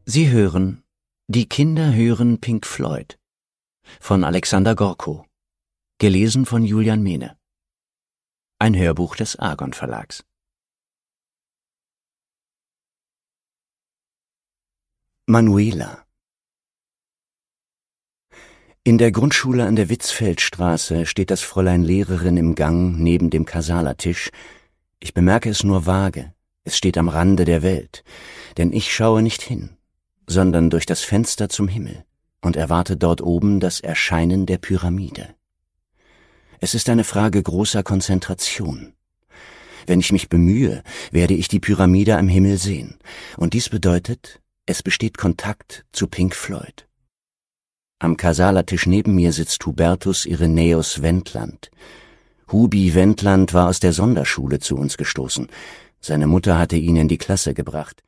Sie hören Die Kinder hören Pink Floyd von Alexander Gorkow, gelesen von Julian Mehne. Ein Hörbuch des Argon Verlags. Manuela. In der Grundschule an der Witzfeldstraße steht das Fräulein Lehrerin im Gang neben dem Kasala-Tisch. Ich bemerke es nur vage. Es steht am Rande der Welt, denn ich schaue nicht hin, sondern durch das Fenster zum Himmel und erwarte dort oben das Erscheinen der Pyramide. Es ist eine Frage großer Konzentration. Wenn ich mich bemühe, werde ich die Pyramide am Himmel sehen, und dies bedeutet, es besteht Kontakt zu Pink Floyd. Am Kasala-Tisch neben mir sitzt Hubertus Irenäus Wendland. Hubi Wendland war aus der Sonderschule zu uns gestoßen. Seine Mutter hatte ihn in die Klasse gebracht.